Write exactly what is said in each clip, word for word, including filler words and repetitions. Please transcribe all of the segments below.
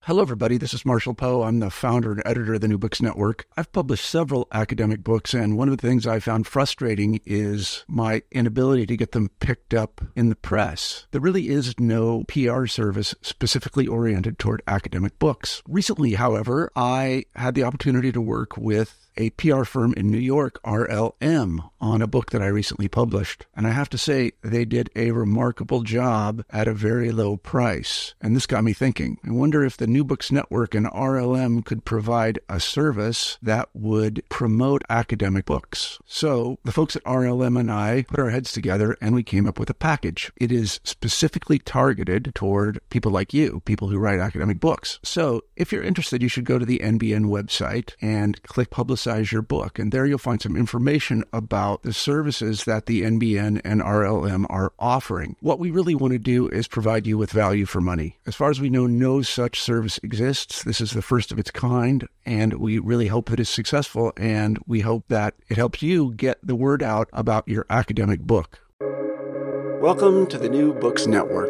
Hello, everybody. This is Marshall Poe. I'm the founder and editor of the New Books Network. I've published several academic books, and one of the things I found frustrating is my inability to get them picked up in the press. There really is no P R service specifically oriented toward academic books. Recently, however, I had the opportunity to work with a P R firm in New York, R L M, on a book that I recently published. And I have to say, they did a remarkable job at a very low price. And this got me thinking. I wonder if the New Books Network and R L M could provide a service that would promote academic books. So the folks at R L M and I put our heads together and we came up with a package. It is specifically targeted toward people like you, people who write academic books. So if you're interested, you should go to the N B N website and click Publicize your book. And there you'll find some information about the services that the N B N and R L M are offering. What we really want to do is provide you with value for money. As far as we know, no such service exists. This is the first of its kind, and we really hope that it's successful, and we hope that it helps you get the word out about your academic book. Welcome to the New Books Network.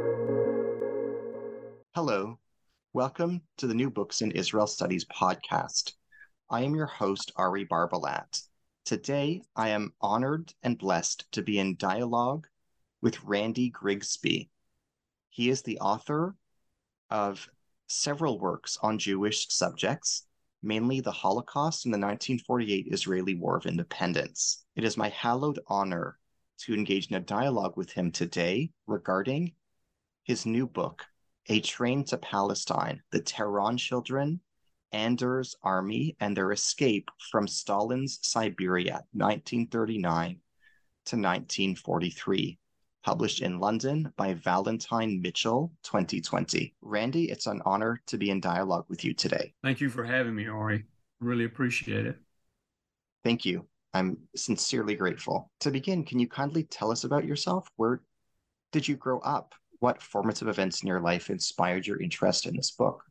Hello. Welcome to the New Books in Israel Studies podcast. I am your host, Ari Barbalat. Today, I am honored and blessed to be in dialogue with Randy Grigsby. He is the author of several works on Jewish subjects, mainly the Holocaust and the nineteen forty-eight Israeli War of Independence. It is my hallowed honor to engage in a dialogue with him today regarding his new book, A Train to Palestine, The Tehran Children, Anders' Army, and Their Escape from Stalin's Siberia, nineteen thirty-nine to nineteen forty-three, published in London by Valentine Mitchell, twenty twenty. Randy, it's an honor to be in dialogue with you today. Thank you for having me, Ari. Really appreciate it. Thank you. I'm sincerely grateful. To begin, can you kindly tell us about yourself? Where did you grow up? What formative events in your life inspired your interest in this book?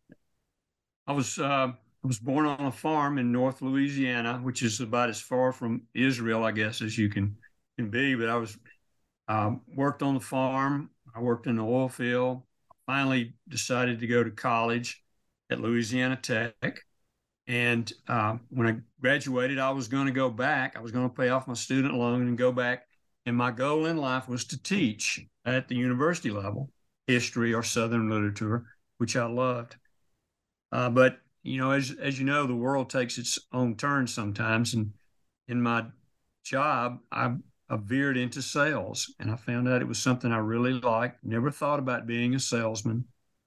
I was uh, I was born on a farm in North Louisiana, which is about as far from Israel, I guess, as you can can be. But I was uh, worked on the farm. I worked in the oil field. Finally, decided to go to college at Louisiana Tech. And uh, when I graduated, I was going to go back. I was going to pay off my student loan and go back. And my goal in life was to teach at the university level, history or Southern literature, which I loved. Uh, but, you know, as as you know, the world takes its own turn sometimes. And in my job, I, I veered into sales, and I found out it was something I really liked. Never thought about being a salesman.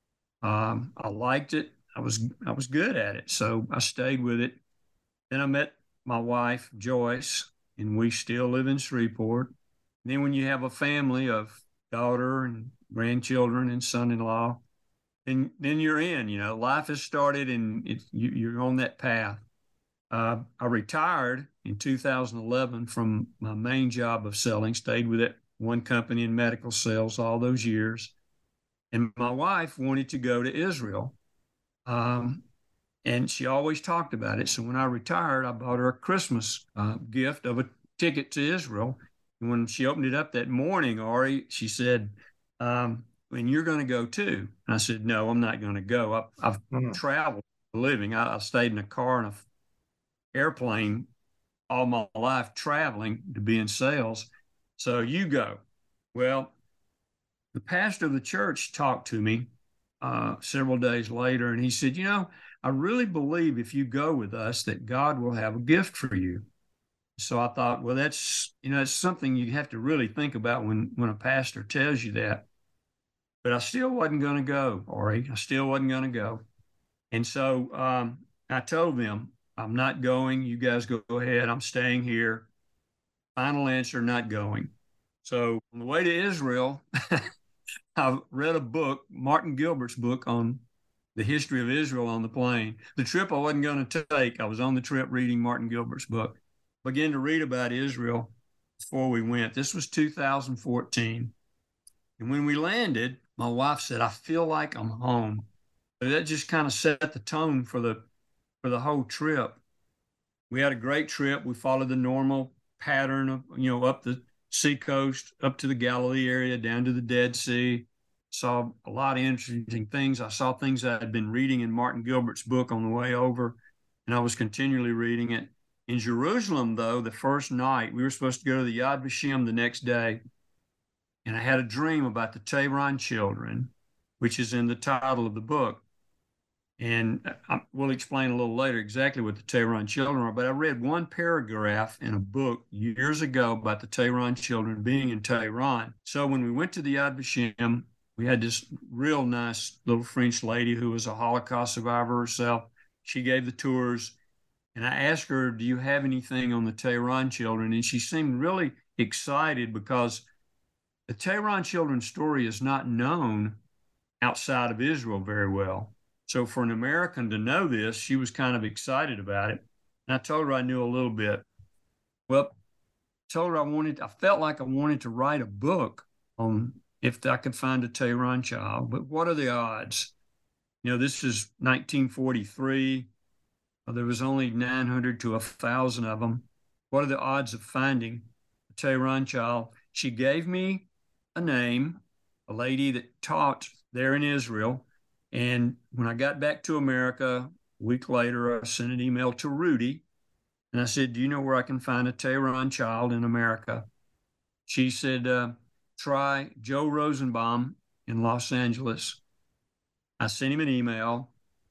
Um, I liked it. I was I was good at it, so I stayed with it. Then I met my wife, Joyce, and we still live in Shreveport. And then when you have a family of daughter and grandchildren and son-in-law, then then you're in. You know, life has started, and it, you, you're on that path. Uh, I retired in two thousand eleven from my main job of selling. Stayed with it one company in medical sales all those years, and my wife wanted to go to Israel, um, and she always talked about it. So when I retired, I bought her a Christmas uh, gift of a ticket to Israel. And when she opened it up that morning, Ari, she said, Um, and you're going to go too. And I said, no, I'm not going to go. I, I've mm-hmm. traveled for a living. I, I stayed in a car and an airplane all my life traveling to be in sales. So you go. Well, the pastor of the church talked to me uh, several days later, and he said, you know, I really believe if you go with us that God will have a gift for you. So I thought, well, that's, you know, it's something you have to really think about when, when a pastor tells you that. But I still wasn't going to go, Ari. I still wasn't going to go. And so um, I told them, I'm not going. You guys go ahead. I'm staying here. Final answer, not going. So on the way to Israel, I read a book, Martin Gilbert's book on the history of Israel on the plane. The trip I wasn't going to take, I was on the trip reading Martin Gilbert's book. Began to read about Israel before we went. This was two thousand fourteen. And when we landed, my wife said, I feel like I'm home. So that just kind of set the tone for the for the whole trip. We had a great trip. We followed the normal pattern of, you know, up the seacoast, up to the Galilee area, down to the Dead Sea, saw a lot of interesting things. I saw things I had been reading in Martin Gilbert's book on the way over, and I was continually reading it. In Jerusalem, though, the first night, we were supposed to go to the Yad Vashem the next day, and I had a dream about the Tehran children, which is in the title of the book. And I, we'll explain a little later exactly what the Tehran children are, but I read one paragraph in a book years ago about the Tehran children being in Tehran. So when we went to the Yad Vashem, we had this real nice little French lady who was a Holocaust survivor herself. She gave the tours, and I asked her, do you have anything on the Tehran children? And she seemed really excited because the Tehran children's story is not known outside of Israel very well. So for an American to know this, she was kind of excited about it. And I told her I knew a little bit. Well, I told her I wanted, I felt like I wanted to write a book on if I could find a Tehran child, but what are the odds? You know, this is nineteen forty-three. There was only nine hundred to one thousand of them. What are the odds of finding a Tehran child? She gave me a name, a lady that taught there in Israel. And when I got back to America, a week later, I sent an email to Rudy. And I said, do you know where I can find a Tehran child in America? She said, uh, try Joe Rosenbaum in Los Angeles. I sent him an email.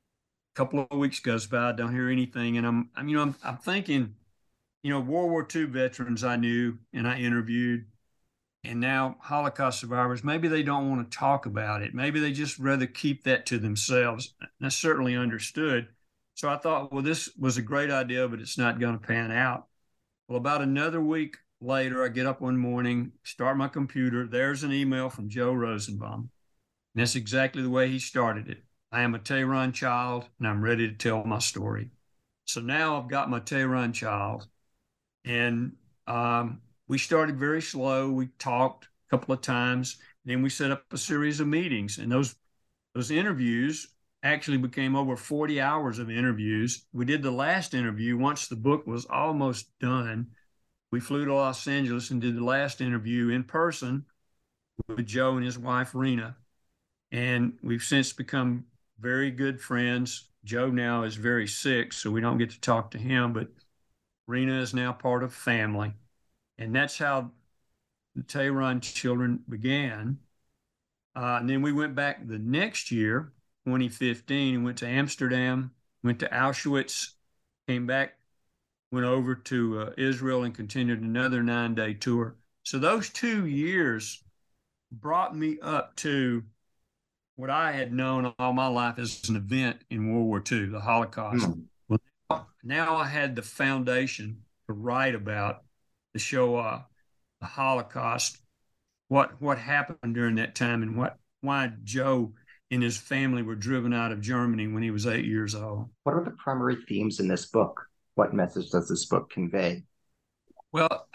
A couple of weeks goes by, I don't hear anything. And I'm, I'm you know, I'm, I'm thinking, you know, World War Two veterans I knew and I interviewed, and now Holocaust survivors, maybe they don't want to talk about it. Maybe they just rather keep that to themselves. And I certainly understood. So I thought, well, this was a great idea, but it's not going to pan out. Well, about another week later, I get up one morning, start my computer. There's an email from Joe Rosenbaum. And that's exactly the way he started it. I am a Tehran child, and I'm ready to tell my story. So now I've got my Tehran child. And um, we started very slow. We talked a couple of times. Then we set up a series of meetings. And those, those interviews actually became over forty hours of interviews. We did the last interview once the book was almost done. We flew to Los Angeles and did the last interview in person with Joe and his wife, Rena. And we've since become very good friends. Joe now is very sick, so we don't get to talk to him, but Rena is now part of family. And that's how the Tehran children began. Uh, and then we went back the next year, twenty fifteen, and went to Amsterdam, went to Auschwitz, came back, went over to uh, Israel and continued another nine-day tour. So those two years brought me up to what I had known all my life as an event in World War Two, the Holocaust. Mm. Well, now, now I had the foundation to write about the Shoah, the Holocaust, what what happened during that time, and what why Joe and his family were driven out of Germany when he was eight years old. What are the primary themes in this book? What message does this book convey? Well,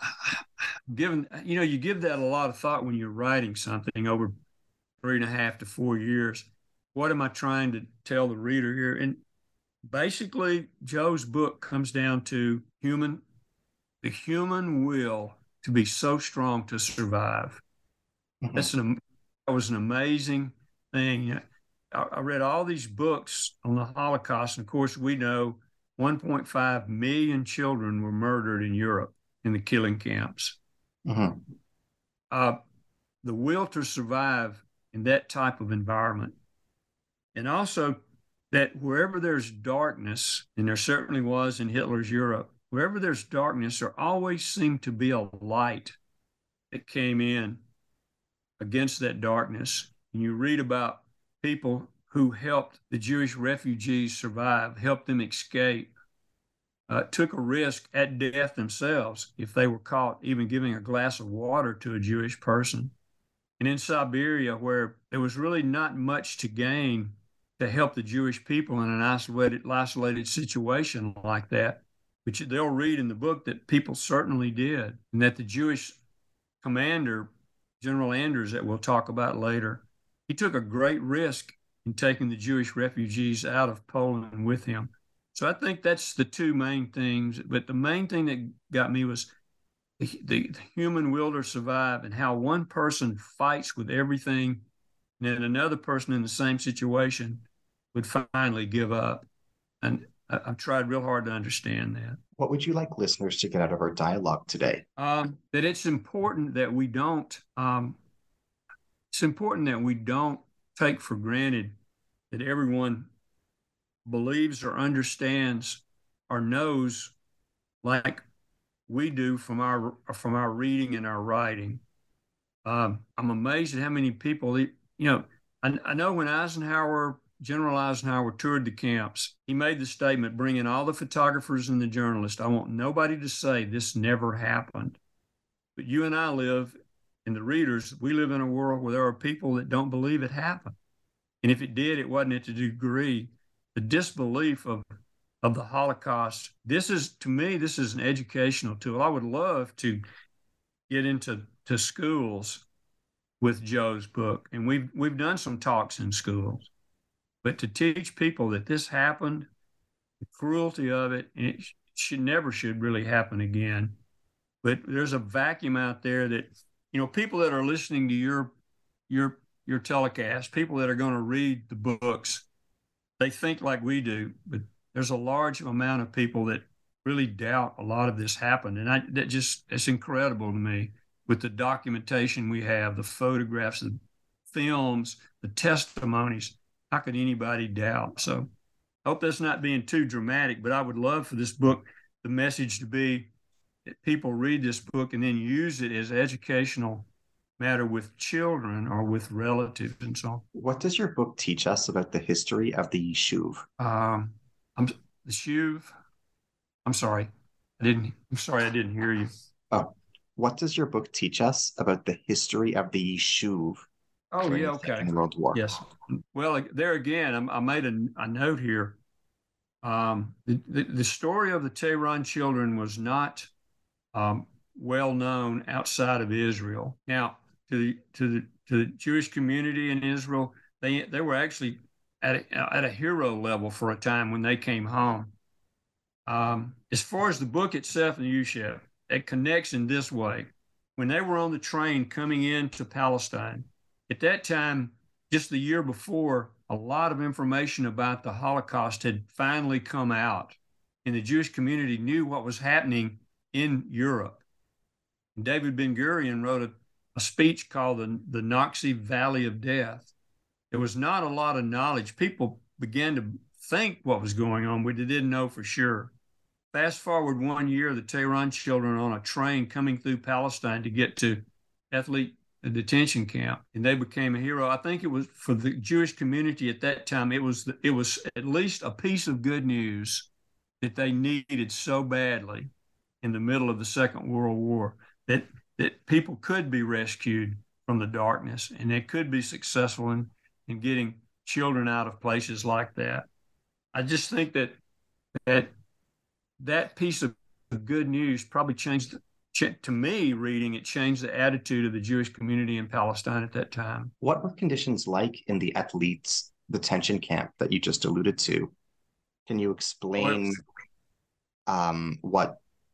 given, you know, you give that a lot of thought when you're writing something over three and a half to four years. What am I trying to tell the reader here? And basically, Joe's book comes down to human, the human will to be so strong to survive. Mm-hmm. That's an, that was an amazing thing. I, I read all these books on the Holocaust, and of course, we know one point five million children were murdered in Europe in the killing camps. Mm-hmm. Uh, the will to survive in that type of environment. And also that wherever there's darkness, and there certainly was in Hitler's Europe, wherever there's darkness, there always seemed to be a light that came in against that darkness. And you read about people who helped the Jewish refugees survive, helped them escape, uh, took a risk at death themselves if they were caught even giving a glass of water to a Jewish person. And in Siberia, where there was really not much to gain to help the Jewish people in an isolated, isolated situation like that, which they'll read in the book that people certainly did, and that the Jewish commander, General Anders, that we'll talk about later, he took a great risk in taking the Jewish refugees out of Poland with him. So I think that's the two main things. But the main thing that got me was the, the, the human will to survive, and how one person fights with everything and then another person in the same situation would finally give up. And I, I've tried real hard to understand that. What would you like listeners to get out of our dialogue today? Um, that it's important that we don't, um, it's important that we don't take for granted that everyone believes or understands or knows like we do from our from our reading and our writing. Um, I'm amazed at how many people, you know, I, I know when Eisenhower, General Eisenhower toured the camps, he made the statement, bring in all the photographers and the journalists. I want nobody to say this never happened. But you and I live, and the readers, we live in a world where there are people that don't believe it happened. And if it did, it wasn't at the degree, the disbelief of of the Holocaust. This is, to me, this is an educational tool. I would love to get into to schools with Joe's book. And we've we've done some talks in schools. But to teach people that this happened, the cruelty of it, and it should never should really happen again. But there's a vacuum out there that, you know, people that are listening to your your your telecast, people that are going to read the books, they think like we do, but there's a large amount of people that really doubt a lot of this happened. And I, that just, it's incredible to me with the documentation we have, the photographs, the films, the testimonies. How could anybody doubt? So I hope that's not being too dramatic, but I would love for this book, the message to be that people read this book and then use it as educational matter with children or with relatives and so on. What does your book teach us about the history of the Yishuv? Um, I'm the Shuv. I'm sorry, I didn't. I'm sorry, I didn't hear you. Oh, what does your book teach us about the history of the Yishuv? Oh yeah, okay. Second World War. Yes. Well, there again, I, I made a, a note here. Um, the, the the story of the Tehran children was not um, well known outside of Israel. Now, to the to the to the Jewish community in Israel, they they were actually at a, at a hero level for a time when they came home. Um, as far as the book itself and Yushev, it connects in this way. When they were on the train coming into Palestine, at that time, just the year before, a lot of information about the Holocaust had finally come out, and the Jewish community knew what was happening in Europe. And David Ben-Gurion wrote a, a speech called the, the Nazi Valley of Death. There was not a lot of knowledge. People began to think what was going on, but they didn't know for sure. Fast forward one year, the Tehran children on a train coming through Palestine to get to athlete detention camp, and they became a hero. I think it was for the Jewish community at that time. It was it was at least a piece of good news that they needed so badly in the middle of the Second World War, that that people could be rescued from the darkness, and they could be successful in in getting children out of places like that. I just think that that that piece of good news probably changed, to me, reading it changed the attitude of the Jewish community in Palestine at that time. What were conditions like in the athletes' detention camp that you just alluded to? Can you explain um, what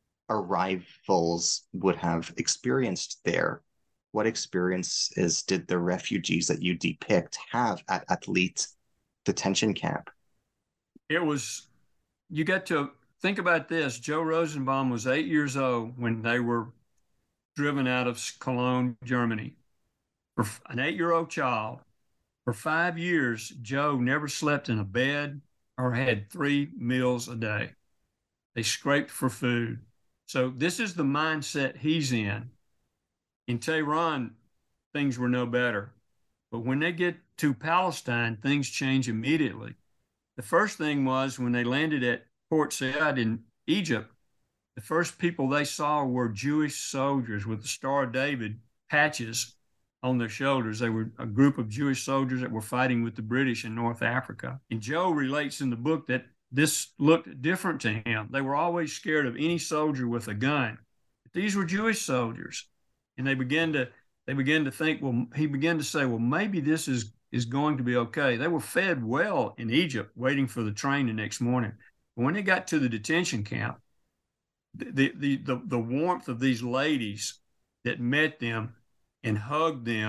arrivals would have experienced there? What experiences did the refugees that you depict have at athlete detention camp? It was, you got to think about this. Joe Rosenbaum was eight years old when they were driven out of Cologne, Germany. For an eight-year-old child, for five years, Joe never slept in a bed or had three meals a day. They scraped for food. So this is the mindset he's in. In Tehran, things were no better. But when they get to Palestine, things change immediately. The first thing was when they landed at Port Said in Egypt, the first people they saw were Jewish soldiers with the Star of David patches on their shoulders. They were a group of Jewish soldiers that were fighting with the British in North Africa. And Joe relates in the book that this looked different to him. They were always scared of any soldier with a gun. But these were Jewish soldiers. And they began to they began to think, well, he began to say, well, maybe this is, is going to be okay. They were fed well in Egypt, waiting for the train the next morning. But when they got to the detention camp, the, the, the, the warmth of these ladies that met them and hugged them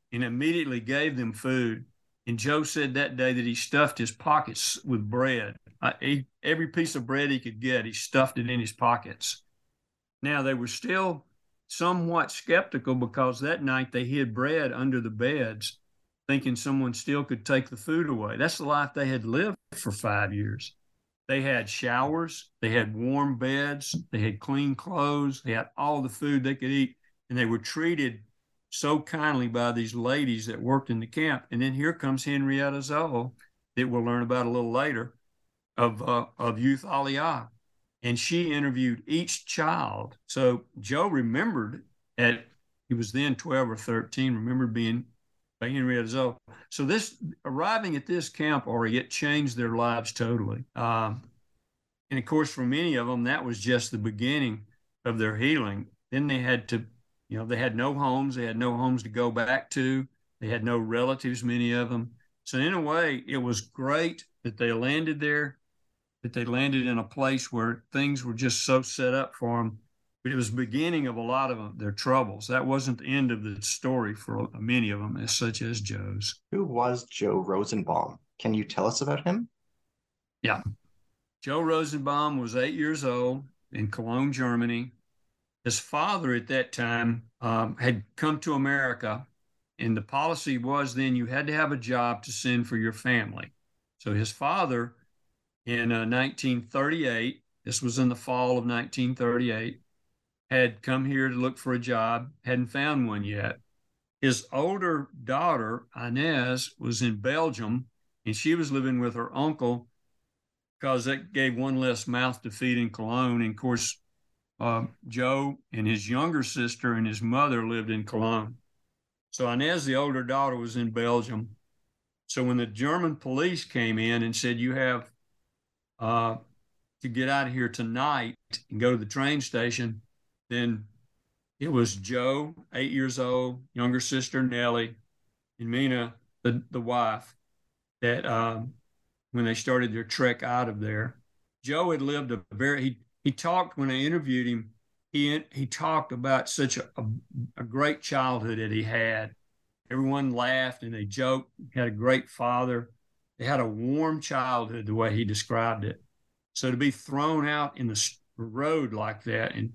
and immediately gave them food. And Joe said that day that he stuffed his pockets with bread. Uh, he, every piece of bread he could get, he stuffed it in his pockets. Now, they were still somewhat skeptical because that night they hid bread under the beds, thinking someone still could take the food away. That's the life they had lived for five years. They had showers, they had warm beds, they had clean clothes, they had all the food they could eat, and they were treated so kindly by these ladies that worked in the camp. And then here comes Henrietta Zoll, that we'll learn about a little later, of, uh, of Youth Aliyah. And she interviewed each child. So Joe remembered at, he was then twelve or thirteen, remembered being by Henrietta Zoll. So this, arriving at this camp, or it changed their lives totally. Um, and of course, for many of them, that was just the beginning of their healing. Then they had to, you know, they had no homes. They had no homes to go back to. They had no relatives, many of them. So in a way, it was great that they landed there, that they landed in a place where things were just so set up for them. But it was the beginning of a lot of them, their troubles. That wasn't the end of the story for many of them, as such as Joe's. Who was Joe Rosenbaum? Can you tell us about him? Yeah. Joe Rosenbaum was eight years old in Cologne, Germany. His father at that time um, had come to America, and the policy was then you had to have a job to send for your family. So his father, in uh, nineteen thirty-eight, this was in the fall of nineteen thirty-eight, had come here to look for a job, hadn't found one yet. His older daughter, Inez, was in Belgium, and she was living with her uncle because that gave one less mouth to feed in Cologne. And of course, uh, Joe and his younger sister and his mother lived in Cologne. So Inez, the older daughter, was in Belgium. So when the German police came in and said, you have uh, to get out of here tonight and go to the train station, then it was Joe, eight years old, younger sister Nellie, and Mina, the, the wife, that um, when they started their trek out of there. Joe had lived a very, he, he talked, when I interviewed him, he, he talked about such a, a, a great childhood that he had. Everyone laughed and they joked. He had a great father. They had a warm childhood, the way he described it. So to be thrown out in the road like that and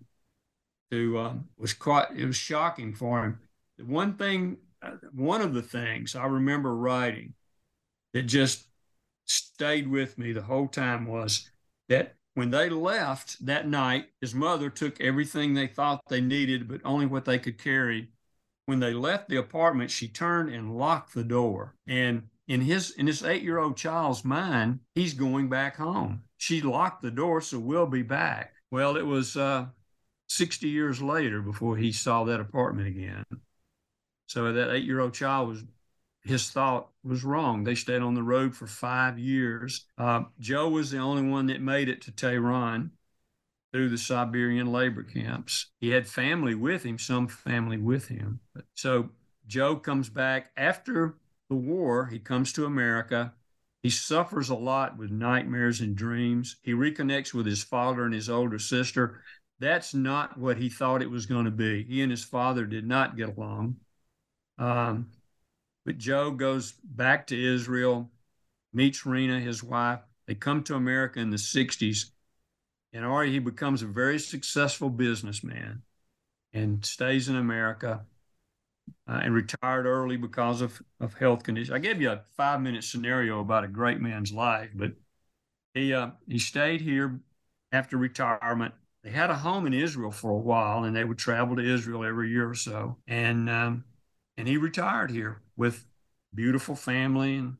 to um, was quite, it was shocking for him. The one thing, one of the things I remember writing that just stayed with me the whole time was that when they left that night, his mother took everything they thought they needed, but only what they could carry. When they left the apartment, she turned and locked the door. And in his in this eight-year-old child's mind, he's going back home. She locked the door, so we'll be back. Well, it was uh, sixty years later before he saw that apartment again. So that eight-year-old child was, his thought was wrong. They stayed on the road for five years. Uh, Joe was the only one that made it to Tehran through the Siberian labor camps. He had family with him, some family with him. So Joe comes back after the war. He comes to America. He suffers a lot with nightmares and dreams. He reconnects with his father and his older sister. That's not what he thought it was going to be. He and his father did not get along. Um, but Joe goes back to Israel, meets Rena, his wife. They come to America in the sixties. And Ari, he becomes a very successful businessman and stays in America uh, and retired early because of, of health conditions. I gave you a five-minute scenario about a great man's life, but he uh, he stayed here after retirement. They had a home in Israel for a while, and they would travel to Israel every year or so. And um, and he retired here with beautiful family and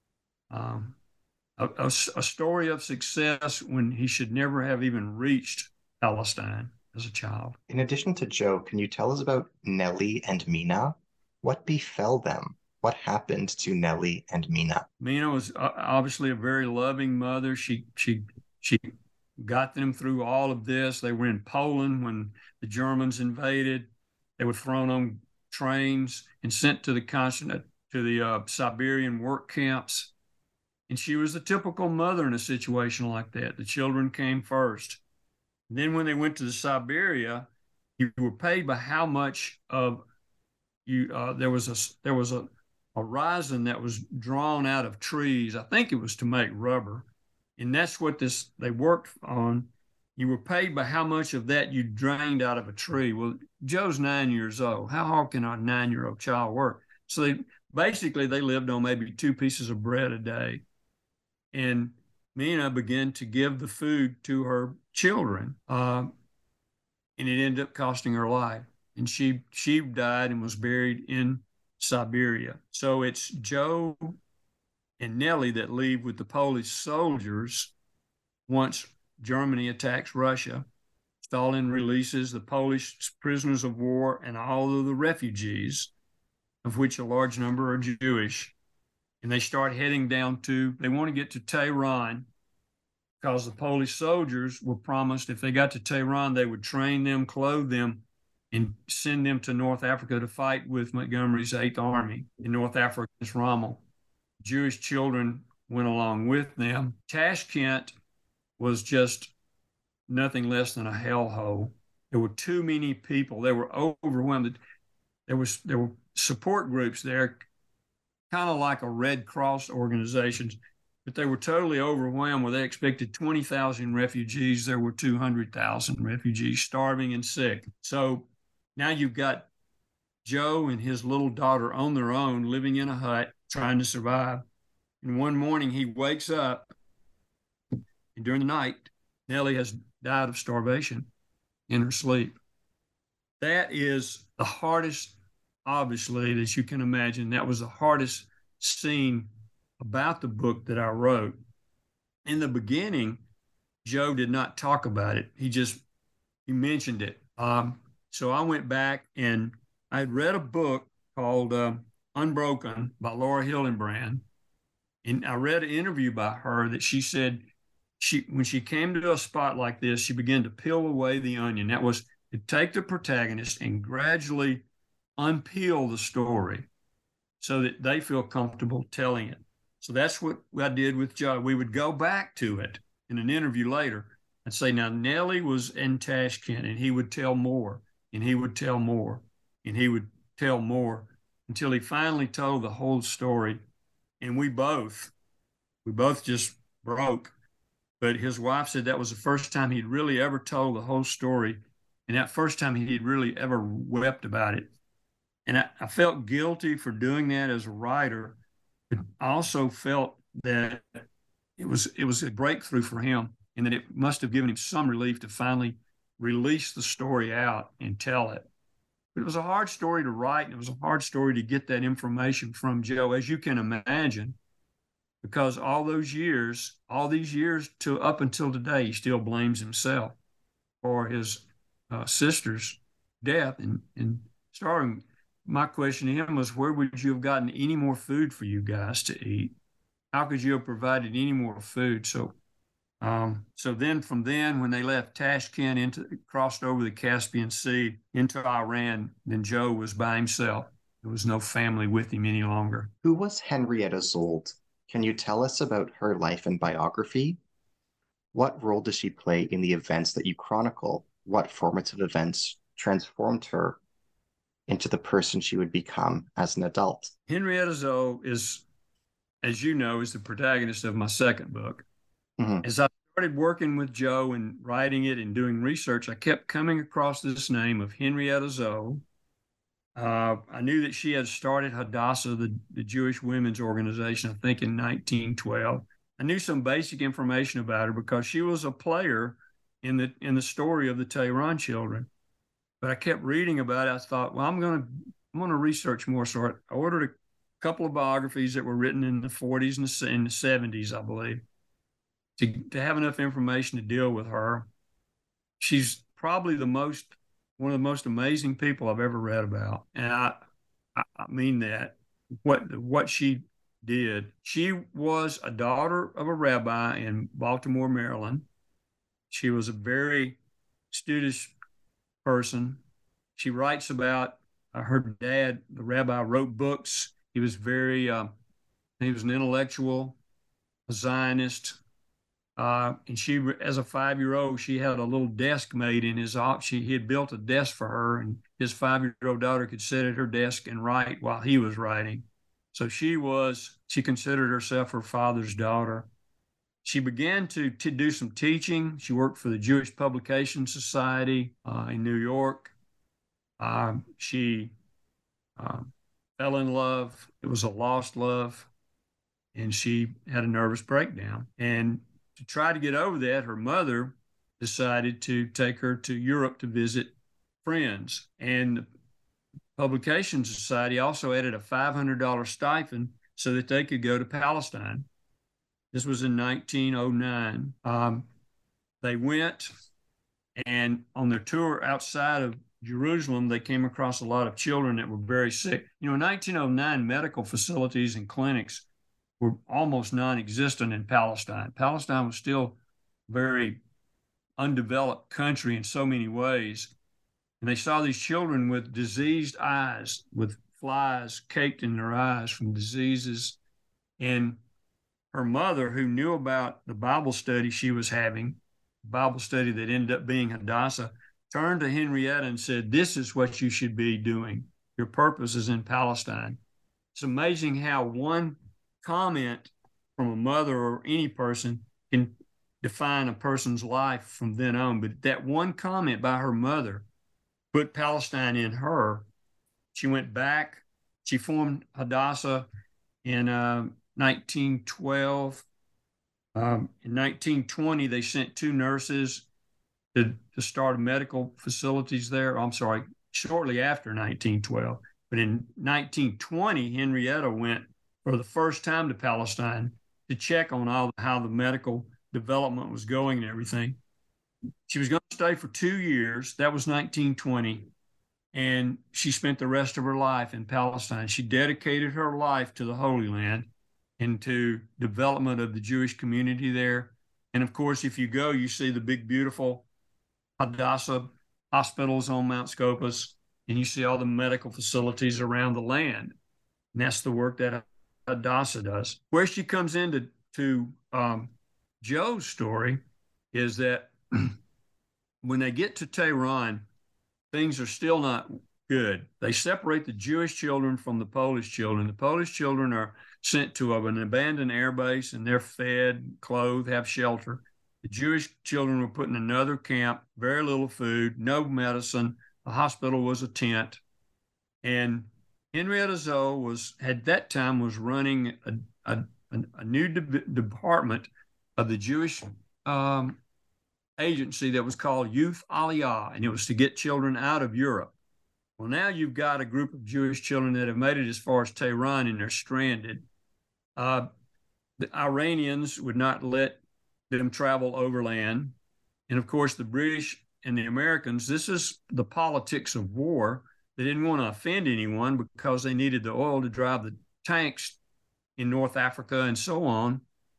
um, A, a, a story of success when he should never have even reached Palestine as a child. In addition to Joe, can you tell us about Nellie and Mina? What befell them? What happened to Nellie and Mina? Mina was obviously a very loving mother. She she she got them through all of this. They were in Poland when the Germans invaded. They were thrown on trains and sent to the continent, to the uh, Siberian work camps. And she was the typical mother in a situation like that. The children came first. And then when they went to the Siberia, you were paid by how much of you uh, there was a there was a, a resin that was drawn out of trees. I think it was to make rubber, and that's what this they worked on. You were paid by how much of that you drained out of a tree. Well, Joe's nine years old. How hard can a nine-year-old child work? So they basically they lived on maybe two pieces of bread a day, and Mina began to give the food to her children, uh, and it ended up costing her life. And she she died and was buried in Siberia. So it's Joe and Nellie that leave with the Polish soldiers once Germany attacks Russia. Stalin releases the Polish prisoners of war and all of the refugees, of which a large number are Jewish. And they start heading down to, they want to get to Tehran, because the Polish soldiers were promised if they got to Tehran, they would train them, clothe them, and send them to North Africa to fight with Montgomery's Eighth Army in North Africa against Rommel. Jewish children went along with them. Tashkent was just nothing less than a hellhole. There were too many people. They were overwhelmed. There was there were support groups there, kind of like a Red Cross organization, but they were totally overwhelmed where they expected twenty thousand refugees. There were two hundred thousand refugees starving and sick. So now you've got Joe and his little daughter on their own, living in a hut, trying to survive. And one morning he wakes up, and during the night, Nellie has died of starvation in her sleep. That is the hardest, obviously, that you can imagine. That was the hardest scene about the book that I wrote. In the beginning, Joe did not talk about it. He just, he mentioned it. Um, so I went back and I had read a book called uh, Unbroken by Laura Hillenbrand. And I read an interview by her that she said she, when she came to a spot like this, she began to peel away the onion. That was to take the protagonist and gradually unpeel the story so that they feel comfortable telling it. So that's what I did with Joe. We would go back to it in an interview later and say, now Nellie was in Tashkent, and he would tell more, and he would tell more, and he would tell more until he finally told the whole story. And we both, we both just broke. But his wife said that was the first time he'd really ever told the whole story, and that first time he'd really ever wept about it. And I, I felt guilty for doing that as a writer, but I also felt that it was it was a breakthrough for him, and that it must have given him some relief to finally release the story out and tell it. But it was a hard story to write, and it was a hard story to get that information from Joe, as you can imagine, because all those years, all these years to up until today, he still blames himself for his uh, sister's death and, and starving. My question to him was, where would you have gotten any more food for you guys to eat? How could you have provided any more food? So um, so then from then, when they left Tashkent, into crossed over the Caspian Sea into Iran, then Joe was by himself. There was no family with him any longer. Who was Henrietta Szold? Can you tell us about her life and biography? What role does she play in the events that you chronicle? What formative events transformed her into the person she would become as an adult? Henrietta Szold is, as you know, is the protagonist of my second book. Mm-hmm. As I started working with Joe and writing it and doing research, I kept coming across this name of Henrietta Szold. Uh, I knew that she had started Hadassah, the, the Jewish women's organization, I think in nineteen twelve. I knew some basic information about her because she was a player in the in the story of the Tehran children. But I kept reading about it. I thought, well, I'm going to I'm going to research more. So I ordered a couple of biographies that were written in the forties and the, in the seventies, I believe, to, to have enough information to deal with her. She's probably the most, one of the most amazing people I've ever read about. And I, I mean that, what, what she did. She was a daughter of a rabbi in Baltimore, Maryland. She was a very studious person. She writes about uh, her dad, the rabbi, wrote books. He was very, uh, he was an intellectual, a Zionist. Uh, and she, as a five-year-old, she had a little desk made in his office. She, he had built a desk for her, and his five-year-old daughter could sit at her desk and write while he was writing. So she was, she considered herself her father's daughter. She began to, to do some teaching. She worked for the Jewish Publication Society uh, in New York. Uh, she uh, fell in love. It was a lost love. And she had a nervous breakdown. And to try to get over that, her mother decided to take her to Europe to visit friends. And the Publication Society also added a five hundred dollars stipend so that they could go to Palestine. This was in nineteen oh nine. Um, they went, and on their tour outside of Jerusalem, they came across a lot of children that were very sick. You know, in nineteen oh nine, medical facilities and clinics were almost non-existent in Palestine. Palestine was still a very undeveloped country in so many ways. And they saw these children with diseased eyes, with flies caked in their eyes from diseases. And her mother, who knew about the Bible study she was having, Bible study that ended up being Hadassah, turned to Henrietta and said, "This is what you should be doing. Your purpose is in Palestine." It's amazing how one comment from a mother or any person can define a person's life from then on. But that one comment by her mother put Palestine in her. She went back. She formed Hadassah in uh, nineteen twelve. Um, in nineteen twenty, they sent two nurses to, to start medical facilities there. I'm sorry, shortly after nineteen twelve. But in nineteen twenty, Henrietta went for the first time to Palestine to check on all how the medical development was going and everything. She was going to stay for two years. That was nineteen twenty. And she spent the rest of her life in Palestine. She dedicated her life to the Holy Land and to development of the Jewish community there. And of course, if you go, you see the big, beautiful Hadassah hospitals on Mount Scopus, and you see all the medical facilities around the land. And that's the work that Hadassah does. Where she comes into to um, Joe's story is that when they get to Tehran, things are still not good. They separate the Jewish children from the Polish children. The Polish children are sent to an abandoned air base, and they're fed, clothed, have shelter. The Jewish children were put in another camp, very little food, no medicine. The hospital was a tent. And Henrietta Zoe was, at that time, was running a, a, a new de- department of the Jewish um, agency that was called Youth Aliyah, and it was to get children out of Europe. Well, now you've got a group of Jewish children that have made it as far as Tehran, and they're stranded. Uh, the Iranians would not let them travel overland. And of course, the British and the Americans, this is the politics of war. They didn't want to offend anyone because they needed the oil to drive the tanks in North Africa and so on.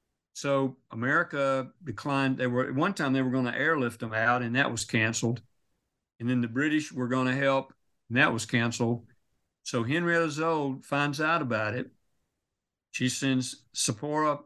So America declined. They were at one time they were going to airlift them out, and that was canceled. And then the British were going to help, and that was canceled. So Henrietta Zoe finds out about it. She sends Sephora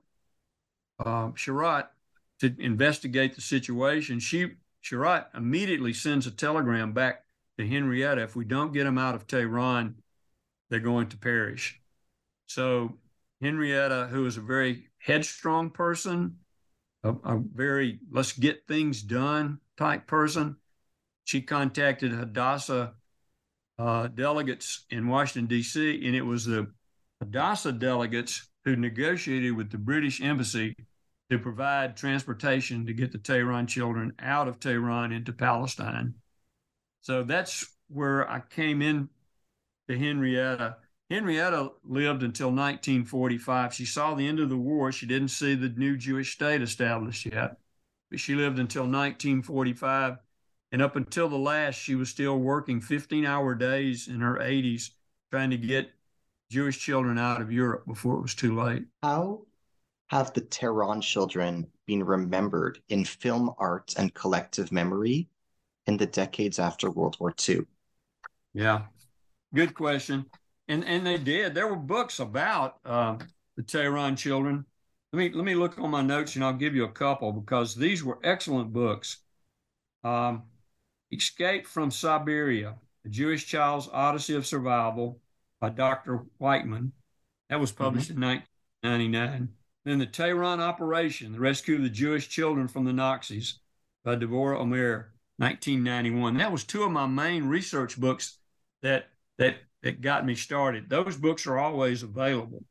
uh, Sharat to investigate the situation. She Sharat immediately sends a telegram back to Henrietta: if we don't get them out of Tehran, they're going to perish. So Henrietta, who is a very headstrong person, a, a very let's get things done type person, she contacted Hadassah uh, delegates in Washington, D C, and it was the Hadassah delegates who negotiated with the British embassy to provide transportation to get the Tehran children out of Tehran into Palestine. So that's where I came in to Henrietta. Henrietta lived until nineteen forty-five. She saw the end of the war. She didn't see the new Jewish state established yet, but she lived until nineteen forty-five. And up until the last, she was still working fifteen-hour days in her eighties, trying to get Jewish children out of Europe before it was too late. How have the Tehran children been remembered in film art and collective memory in the decades after World War Two? Yeah, good question. And and they did. There were books about uh, the Tehran children. Let me let me look on my notes, and I'll give you a couple, because these were excellent books. Um, Escape from Siberia. The Jewish Child's Odyssey of Survival by Doctor Whiteman. That was published mm-hmm. in nineteen ninety-nine. Then The Tehran Operation, the Rescue of the Jewish Children from the Nazis by Devorah Omer, nineteen ninety-one. That was two of my main research books that that that got me started. Those books are always available.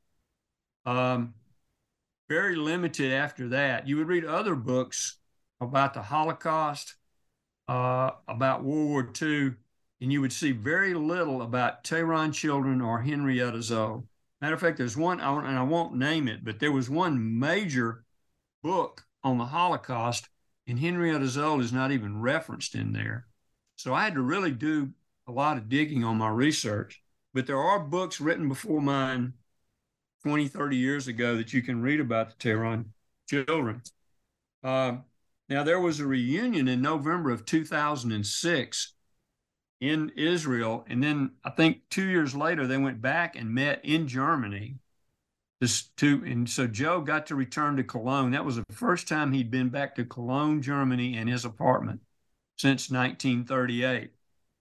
Um, very limited after that. You would read other books about the Holocaust, uh, about World War Two, and you would see very little about Tehran children or Henrietta Zoe. Matter of fact, there's one, and I won't name it, but there was one major book on the Holocaust, and Henrietta Zoe is not even referenced in there. So I had to really do a lot of digging on my research. But there are books written before mine twenty, thirty years ago that you can read about the Tehran children. Uh, now, there was a reunion in November of two thousand six in Israel. And then I think two years later, they went back and met in Germany. This two, and so Joe got to return to Cologne. That was the first time he'd been back to Cologne, Germany, and his apartment since nineteen thirty-eight.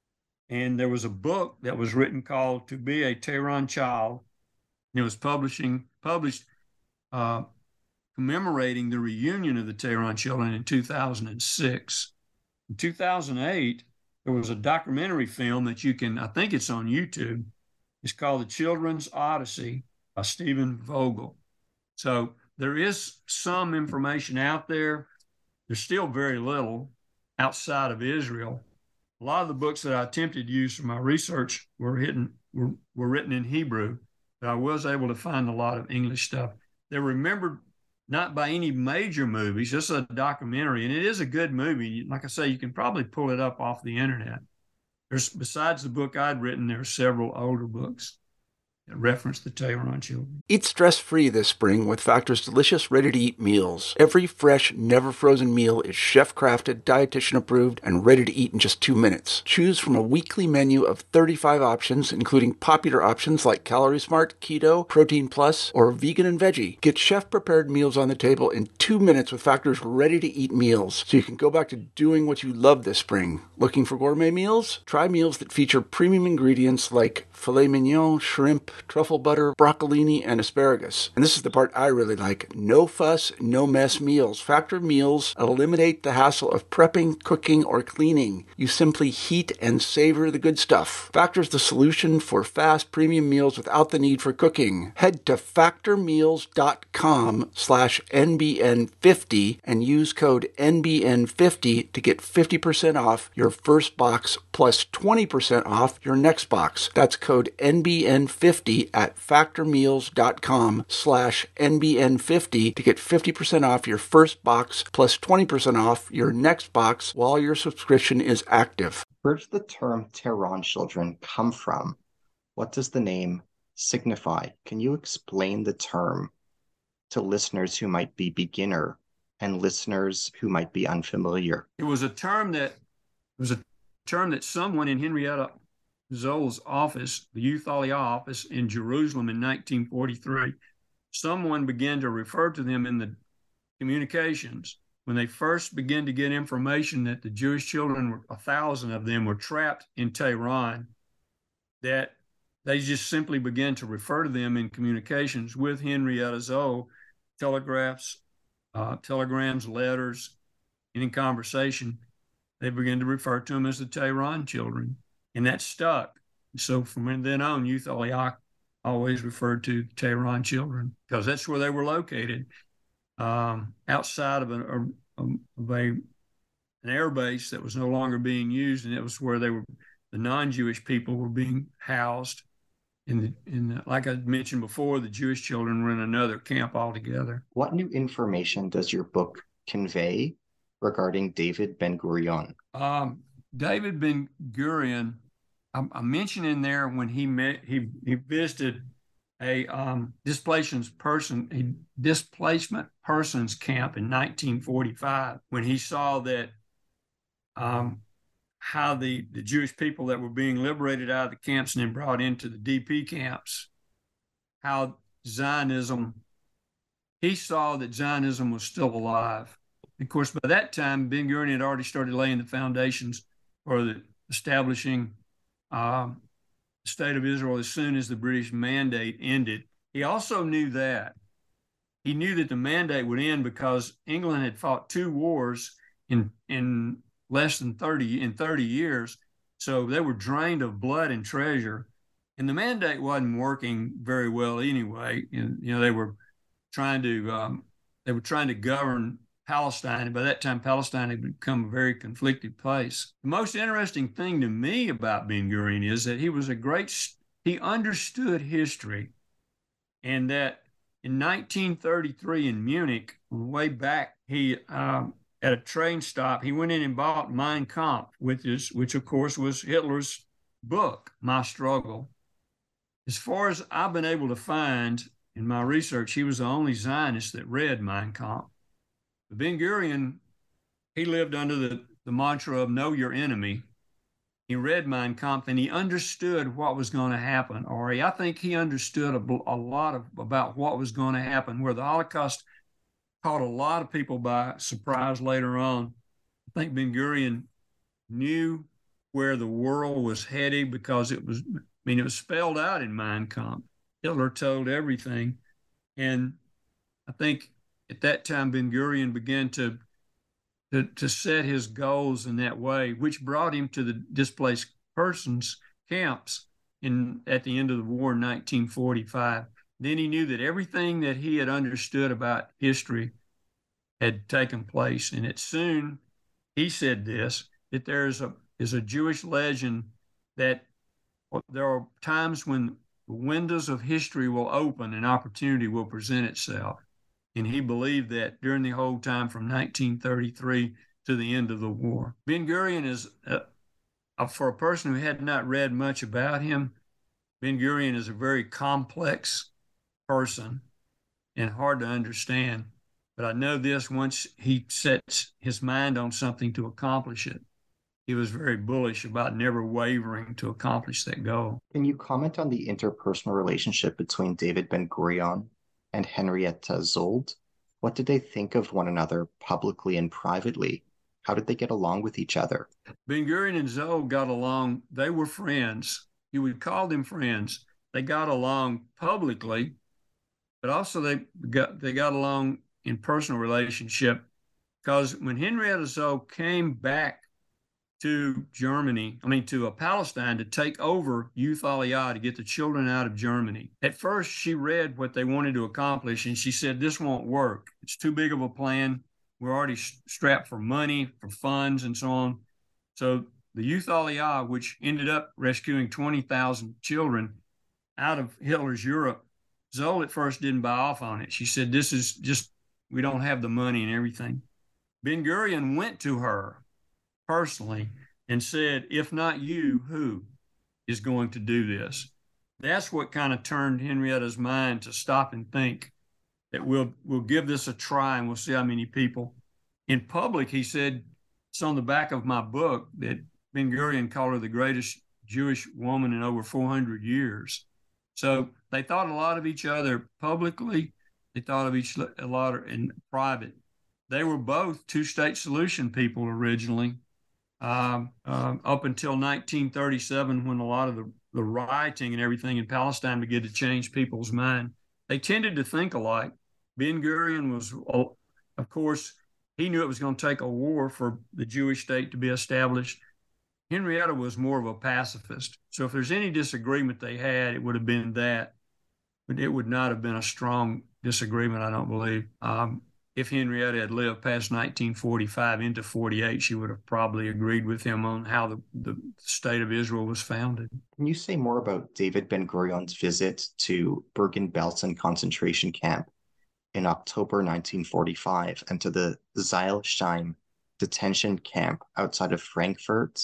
And there was a book that was written called To Be a Tehran Child. And it was publishing, published uh, commemorating the reunion of the Tehran children in two thousand six. In two thousand eight, there was a documentary film that you can, I think it's on YouTube. It's called The Children's Odyssey by Stephen Vogel. So there is some information out there. There's still very little outside of Israel. A lot of the books that I attempted to use for my research were, hidden, were, were written in Hebrew, but I was able to find a lot of English stuff. They're remembered not by any major movies, just a documentary. And it is a good movie. Like I say, you can probably pull it up off the internet. There's, besides the book I'd written, there are several older books that reference the Tehran children. Eat stress-free this spring with Factor's delicious, ready-to-eat meals. Every fresh, never-frozen meal is chef-crafted, dietitian-approved, and ready to eat in just two minutes. Choose from a weekly menu of thirty-five options, including popular options like Calorie Smart, Keto, Protein Plus, or Vegan and Veggie. Get chef-prepared meals on the table in two minutes with Factor's ready-to-eat meals, so you can go back to doing what you love this spring. Looking for gourmet meals? Try meals that feature premium ingredients like filet mignon, shrimp, truffle butter, broccolini, and asparagus. And this is the part I really like. No fuss, no mess meals. Factor meals eliminate the hassle of prepping, cooking, or cleaning. You simply heat and savor the good stuff. Factor's the solution for fast premium meals without the need for cooking. Head to factormeals.com slash NBN50 and use code N B N fifty to get fifty percent off your first box plus twenty percent off your next box. That's code N B N fifty at factormeals.com slash NBN50 to get fifty percent off your first box plus twenty percent off your next box while your subscription is active. Where does the term Tehran children come from? What does the name signify? Can you explain the term to listeners who might be beginner and listeners who might be unfamiliar? It was a term that it was a term that someone in Henrietta Zoe's office, the Youth Aliyah office in Jerusalem in nineteen forty-three, someone began to refer to them in the communications when they first began to get information that the Jewish children, a thousand of them, were trapped in Tehran, that they just simply began to refer to them in communications with Henrietta Zoe, telegraphs, uh, telegrams, letters, and in conversation. They began to refer to them as the Tehran children. And that stuck. So from then on, Youth Aliyah always referred to Tehran children because that's where they were located, um, outside of, a, a, of a, an air base that was no longer being used, and it was where they were. The non-Jewish people were being housed. In the, in the, like I mentioned before, the Jewish children were in another camp altogether. What new information does your book convey regarding David Ben-Gurion? Um, David Ben-Gurion, I, I mentioned in there when he met, he he visited a um, displacement person, a displacement persons camp in nineteen forty-five. When he saw that um, how the the Jewish people that were being liberated out of the camps and then brought into the D P camps, how Zionism, he saw that Zionism was still alive. Of course, by that time, Ben-Gurion had already started laying the foundations for the establishing um, the state of Israel as soon as the British mandate ended. He also knew that. He knew that the mandate would end because England had fought two wars in in less than thirty in thirty years, so they were drained of blood and treasure, and the mandate wasn't working very well anyway. And, you know, they were trying to um, they were trying to govern Palestine, and by that time Palestine had become a very conflicted place. The most interesting thing to me about Ben Gurion is that he was a great he understood history, and that in nineteen thirty-three in Munich, on the way back, he um, at a train stop, he went in and bought Mein Kampf, which is, which of course was Hitler's book, My Struggle. As far as I've been able to find in my research, he was the only Zionist that read Mein Kampf. But Ben Gurion, he lived under the, the mantra of know your enemy. He read Mein Kampf and he understood what was going to happen, Ari. I think he understood a, a lot of, about what was going to happen, where the Holocaust caught a lot of people by surprise later on. I think Ben Gurion knew where the world was heading because it was, I mean, it was spelled out in Mein Kampf. Hitler told everything. And I think at that time, Ben Gurion began to To, to set his goals in that way, which brought him to the displaced persons camps in at the end of the war in nineteen forty-five. Then he knew that everything that he had understood about history had taken place. And it soon, he said this, that there is a, is a Jewish legend that there are times when the windows of history will open and opportunity will present itself. And he believed that during the whole time from nineteen thirty-three to the end of the war. Ben Gurion is, uh, uh, for a person who had not read much about him, Ben Gurion is a very complex person and hard to understand. But I know this, once he sets his mind on something to accomplish it, he was very bullish about never wavering to accomplish that goal. Can you comment on the interpersonal relationship between David Ben Gurion and Henrietta Szold? What did they think of one another publicly and privately? How did they get along with each other? Ben Gurion and Szold got along. They were friends. You would call them friends. They got along publicly, but also they got they got along in personal relationship, because when Henrietta Szold came back to Germany, I mean, to uh, Palestine to take over Youth Aliyah to get the children out of Germany. At first, she read what they wanted to accomplish, and she said, this won't work. It's too big of a plan. We're already strapped for money, for funds, and so on. So the Youth Aliyah, which ended up rescuing twenty thousand children out of Hitler's Europe, Szold at first didn't buy off on it. She said, this is just, we don't have the money and everything. Ben Gurion went to her personally and said, if not you, who is going to do this? That's what kind of turned Henrietta's mind to stop and think that we'll we'll give this a try and we'll see how many people. In public, he said, it's on the back of my book, that Ben Gurion called her the greatest Jewish woman in over four hundred years. So they thought a lot of each other publicly. They thought of each a lot in private. They were both two-state solution people originally. Um, uh, up until nineteen thirty-seven, when a lot of the, the rioting and everything in Palestine began to change people's mind. They tended to think alike. Ben Gurion was, of course, he knew it was going to take a war for the Jewish state to be established. Henrietta was more of a pacifist. So if there's any disagreement they had, it would have been that. But it would not have been a strong disagreement, I don't believe. Um, If Henrietta had lived past nineteen forty-five into forty-eight, she would have probably agreed with him on how the, the state of Israel was founded. Can you say more about David Ben Gurion's visit to Bergen-Belsen concentration camp in October nineteen forty-five and to the Zeilsheim detention camp outside of Frankfurt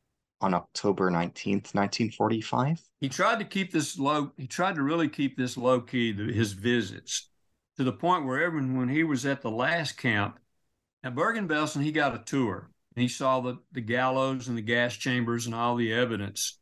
on October nineteenth, nineteen forty-five? He tried to keep this low. He tried to really keep this low key, his visits, to the point where even when he was at the last camp, at Bergen-Belsen, he got a tour. And he saw the, the gallows and the gas chambers and all the evidence.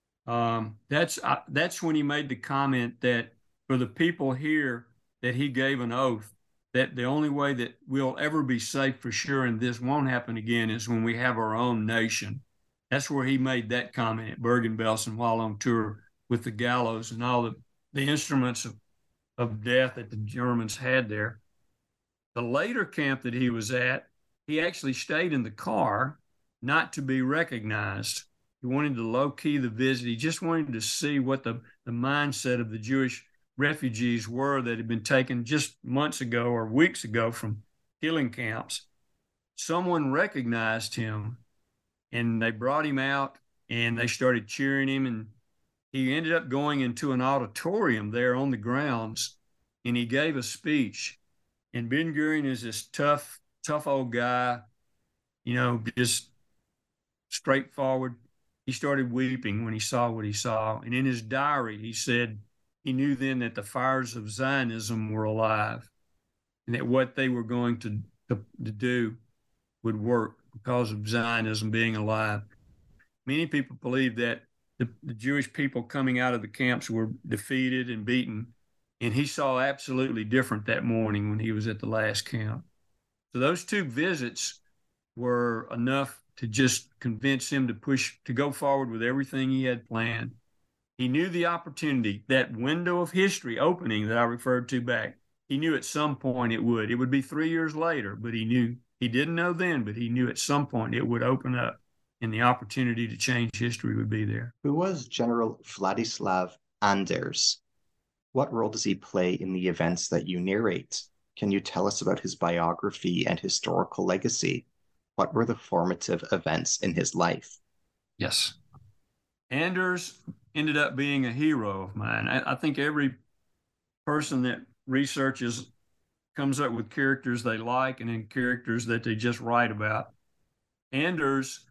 Um, that's uh, that's when he made the comment that for the people here, that he gave an oath that the only way that we'll ever be safe for sure and this won't happen again is when we have our own nation. That's where he made that comment at Bergen-Belsen while on tour with the gallows and all the, the instruments of, of death that the Germans had there. The later camp that he was at, he actually stayed in the car not to be recognized. He wanted to low-key the visit. He just wanted to see what the, the mindset of the Jewish refugees were that had been taken just months ago or weeks ago from killing camps. Someone recognized him, and they brought him out, and they started cheering him, and he ended up going into an auditorium there on the grounds, and he gave a speech. And Ben-Gurion is this tough, tough old guy, you know, just straightforward. He started weeping when he saw what he saw. And in his diary, he said he knew then that the fires of Zionism were alive and that what they were going to, to, to do would work because of Zionism being alive. Many people believe that the, the Jewish people coming out of the camps were defeated and beaten. And he saw absolutely different that morning when he was at the last camp. So those two visits were enough to just convince him to push, to go forward with everything he had planned. He knew the opportunity, that window of history opening that I referred to back. He knew at some point it would. It would be three years later, but he knew. He didn't know then, but he knew at some point it would open up and the opportunity to change history would be there. Who was General Vladislav Anders? What role does he play in the events that you narrate? Can you tell us about his biography and historical legacy? What were the formative events in his life? Yes. Anders ended up being a hero of mine. I, I think every person that researches comes up with characters they like and then characters that they just write about. Anders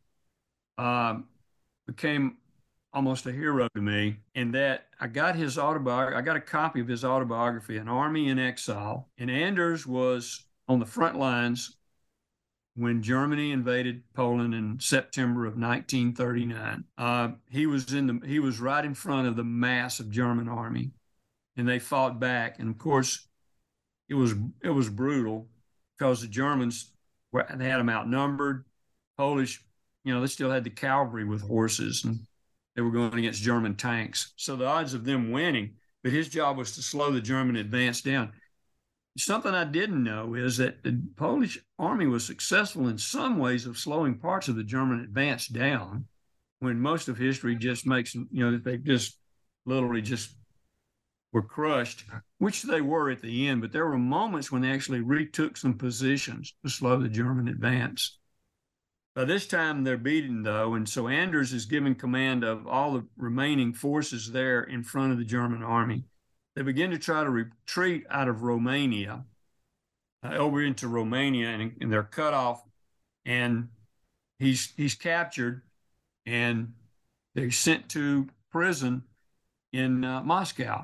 um, became almost a hero to me in that I got his autobiography. I got a copy of his autobiography, An Army in Exile. And Anders was on the front lines when Germany invaded Poland in September of nineteen thirty-nine. Uh, he was in the, he was right in front of the massive German army, and they fought back. And of course, it was, it was brutal because the Germans were, they had them outnumbered. Polish, you know, they still had the cavalry with horses, and they were going against German tanks. So the odds of them winning, but his job was to slow the German advance down. Something I didn't know is that the Polish army was successful in some ways of slowing parts of the German advance down, when most of history just makes, you know, that they just literally just were crushed, which they were at the end. But there were moments when they actually retook some positions to slow the German advance. By this time, they're beaten, though, and so Anders is given command of all the remaining forces there in front of the German army. They begin to try to retreat out of Romania, uh, over into Romania, and, and they're cut off, and he's he's captured, and they're sent to prison in uh, Moscow,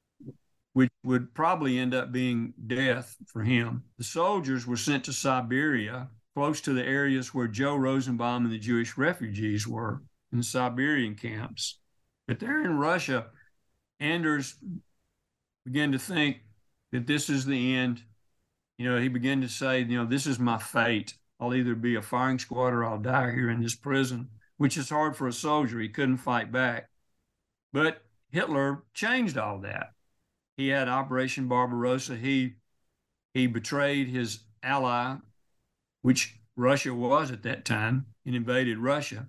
which would probably end up being death for him. The soldiers were sent to Siberia, close to the areas where Joe Rosenbaum and the Jewish refugees were, in the Siberian camps. But there in Russia, Anders began to think that this is the end. You know, he began to say, you know, this is my fate. I'll either be a firing squad or I'll die here in this prison, which is hard for a soldier. He couldn't fight back. But Hitler changed all that. He had Operation Barbarossa. He, he betrayed his ally, which Russia was at that time, and invaded Russia.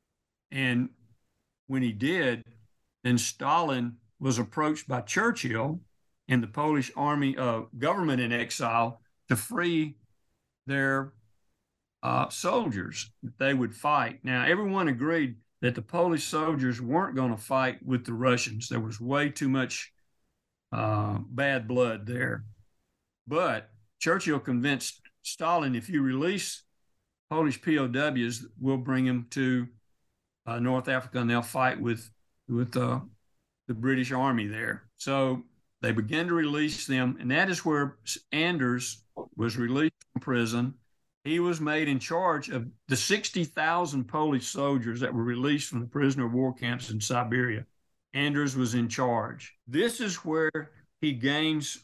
And when he did, then Stalin was approached by Churchill and the Polish army uh, government in exile to free their uh, soldiers that they would fight. Now, everyone agreed that the Polish soldiers weren't going to fight with the Russians. There was way too much uh, bad blood there. But Churchill convinced Stalin, if you release Polish P O Ws, we'll bring them to uh, North Africa and they'll fight with, with uh, the British army there. So they began to release them, and that is where Anders was released from prison. He was made in charge of the sixty thousand Polish soldiers that were released from the prisoner of war camps in Siberia. Anders was in charge. This is where he gains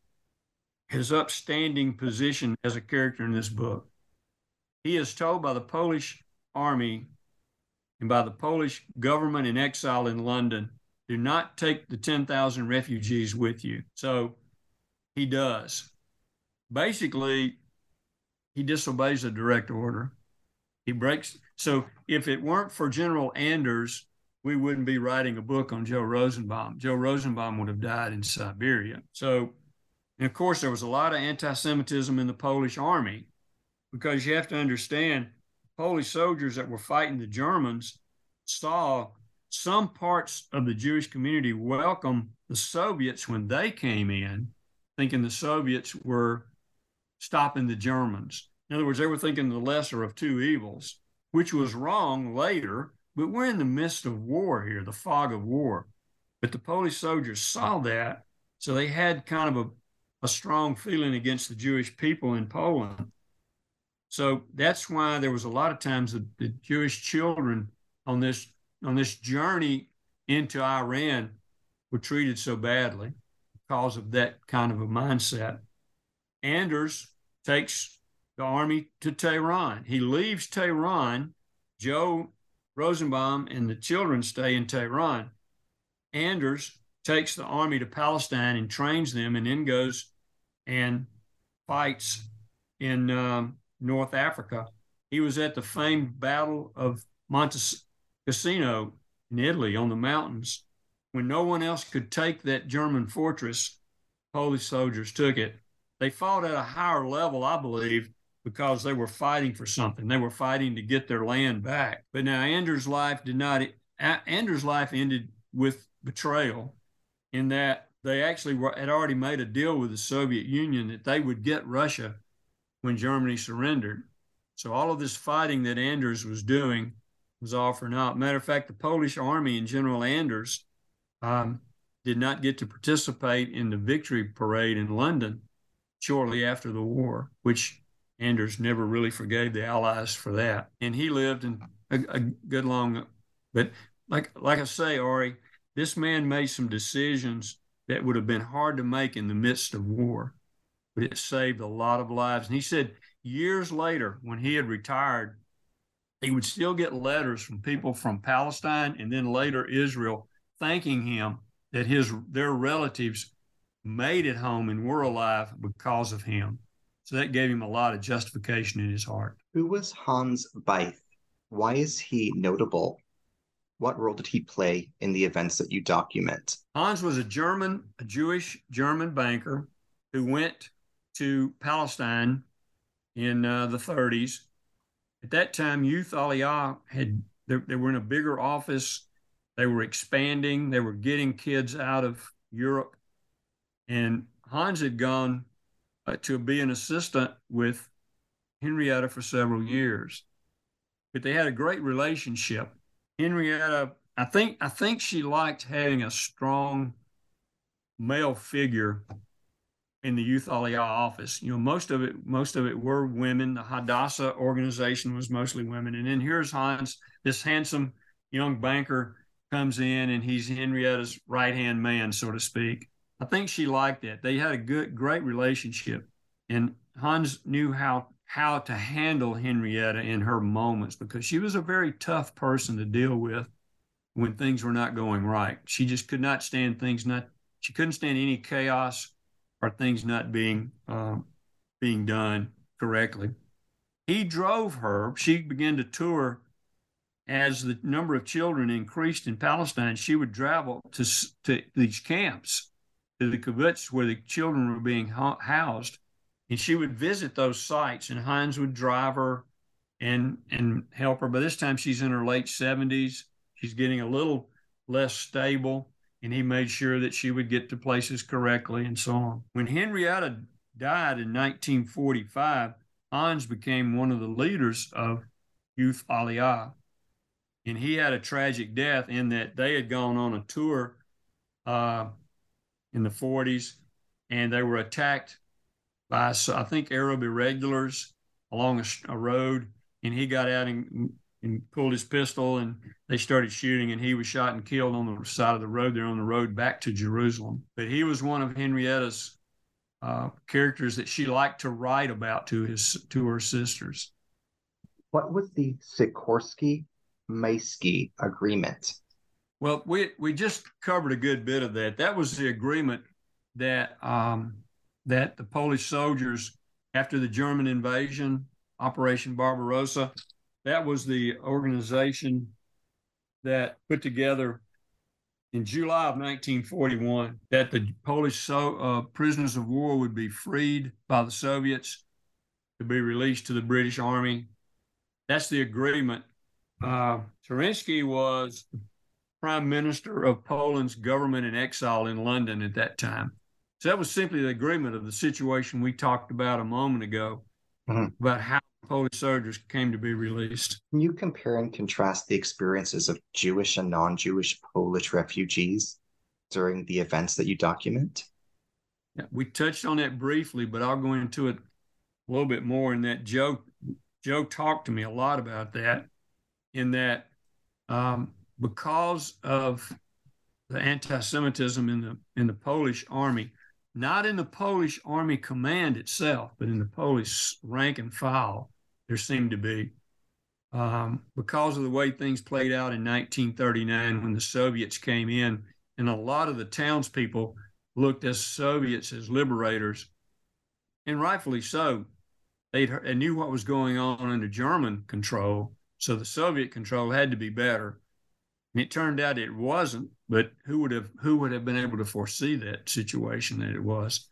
his upstanding position as a character in this book. He is told by the Polish army and by the Polish government in exile in London. Do not take the ten thousand refugees with you. So he does. Basically, he disobeys a direct order. He breaks. So if it weren't for General Anders, we wouldn't be writing a book on Joe Rosenbaum. Joe Rosenbaum would have died in Siberia. So, and of course, there was a lot of anti-Semitism in the Polish army, because you have to understand, Polish soldiers that were fighting the Germans saw some parts of the Jewish community welcome the Soviets when they came in, thinking the Soviets were stopping the Germans. In other words, they were thinking the lesser of two evils, which was wrong later, but we're in the midst of war here, the fog of war. But the Polish soldiers saw that, so they had kind of a, a strong feeling against the Jewish people in Poland. So that's why there was a lot of times that the Jewish children on this on this journey into Iran were treated so badly because of that kind of a mindset. Anders takes the army to Tehran. He leaves Tehran. Joe Rosenbaum and the children stay in Tehran. Anders takes the army to Palestine and trains them, and then goes and fights in um, North Africa. He was at the famed Battle of Monte Cassino in Italy on the mountains. When no one else could take that German fortress, Polish soldiers took it. They fought at a higher level, I believe, because they were fighting for something. They were fighting to get their land back. But now Anders' life did not, Anders' life ended with betrayal, in that they actually were, had already made a deal with the Soviet Union that they would get Russia when Germany surrendered. So all of this fighting that Anders was doing was all for naught. Matter of fact, the Polish army and General Anders um, did not get to participate in the victory parade in London shortly after the war, which Anders never really forgave the Allies for that. And he lived in a, a good long, but like, like I say, Ari, this man made some decisions that would have been hard to make in the midst of war, but it saved a lot of lives. And he said years later, when he had retired, he would still get letters from people from Palestine and then later Israel thanking him that his their relatives made it home and were alive because of him. So that gave him a lot of justification in his heart. Who was Hans Beith? Why is he notable? What role did he play in the events that you document? Hans was a German, a Jewish German banker who went to Palestine in uh, the thirties. At that time, Youth Aliyah had, they, they were in a bigger office. They were expanding. They were getting kids out of Europe. And Hans had gone uh, to be an assistant with Henrietta for several years. But they had a great relationship. Henrietta, I think, I think she liked having a strong male figure in the Youth Aliyah office. You know, most of it, most of it were women. The Hadassah organization was mostly women. And then here's Hans, this handsome young banker, comes in, and he's Henrietta's right-hand man, so to speak. I think she liked it. They had a good, great relationship. And Hans knew how, how to handle Henrietta in her moments, because she was a very tough person to deal with when things were not going right. She just could not stand things not, she couldn't stand any chaos or things not being uh, being done correctly. He drove her. She began to tour as the number of children increased in Palestine. She would travel to, to these camps, to the kibbutz where the children were being housed, and she would visit those sites, and Heinz would drive her and, and help her. By this time, she's in her late seventies. She's getting a little less stable, and he made sure that she would get to places correctly and so on. When Henrietta died in nineteen forty-five, Hans became one of the leaders of Youth Aliyah. And he had a tragic death in that they had gone on a tour uh, in the forties, and they were attacked by, I think, Arab irregulars along a, a road, and he got out and and pulled his pistol, and they started shooting, and he was shot and killed on the side of the road. They're on the road back to Jerusalem. But he was one of Henrietta's uh, characters that she liked to write about to his to her sisters. What was the Sikorsky Maysky Agreement? Well, we we just covered a good bit of that. That was the agreement that um, that the Polish soldiers, after the German invasion, Operation Barbarossa, that was the organization that put together in July of nineteen forty-one that the Polish so, uh, prisoners of war would be freed by the Soviets to be released to the British Army. That's the agreement. Uh, Kerensky was Prime Minister of Poland's government in exile in London at that time. So that was simply the agreement of the situation we talked about a moment ago, mm-hmm. about how Polish soldiers came to be released. Can you compare and contrast the experiences of Jewish and non-Jewish Polish refugees during the events that you document? Yeah, we touched on that briefly, but I'll go into it a little bit more in that. Joe, Joe talked to me a lot about that, in that um, because of the anti-Semitism in the in the Polish army, not in the Polish army command itself, but in the Polish rank and file, there seemed to be, um, because of the way things played out in nineteen thirty-nine when the Soviets came in, and a lot of the townspeople looked at Soviets as liberators, and rightfully so. They'd, they knew what was going on under German control, so the Soviet control had to be better. And it turned out it wasn't, but who would have who would have been able to foresee that situation that it was?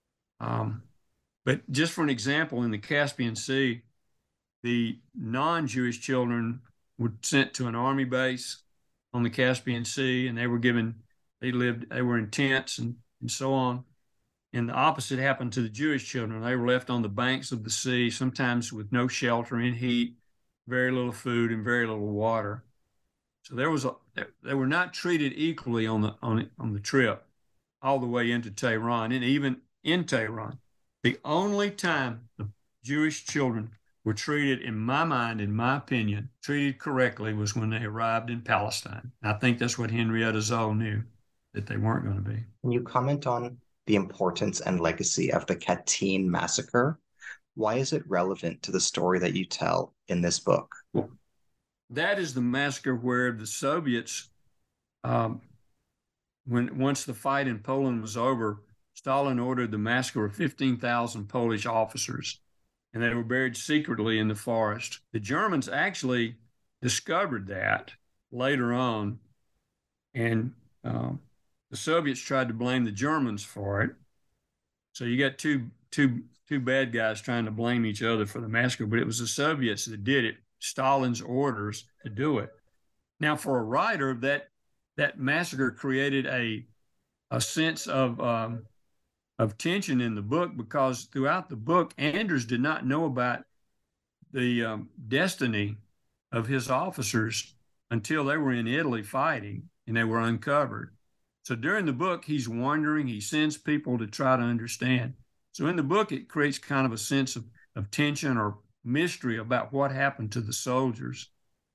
Um, but just for an example, in the Caspian Sea, the non-Jewish children were sent to an army base on the Caspian Sea, and they were given, they lived, they were in tents and, and so on. And the opposite happened to the Jewish children. They were left on the banks of the sea, sometimes with no shelter, in heat, very little food, and very little water. So there was a, they were not treated equally on the on on the trip all the way into Tehran, and even in Tehran. The only time the Jewish children were treated, in my mind, in my opinion, treated correctly was when they arrived in Palestine. I think that's what Henrietta Zoll knew, that they weren't going to be. Can you comment on the importance and legacy of the Katyn massacre? Why is it relevant to the story that you tell in this book? Well, that is the massacre where the Soviets, um, when once the fight in Poland was over, Stalin ordered the massacre of fifteen thousand Polish officers, and they were buried secretly in the forest. The Germans actually discovered that later on, and um, the Soviets tried to blame the Germans for it. So you got two, two, two bad guys trying to blame each other for the massacre, but it was the Soviets that did it, Stalin's orders to do it. Now, for a writer, that that massacre created a a sense of um, of tension in the book, because throughout the book, Anders did not know about the um, destiny of his officers until they were in Italy fighting and they were uncovered. So during the book, he's wondering, he sends people to try to understand. So in the book, it creates kind of a sense of, of tension or mystery about what happened to the soldiers.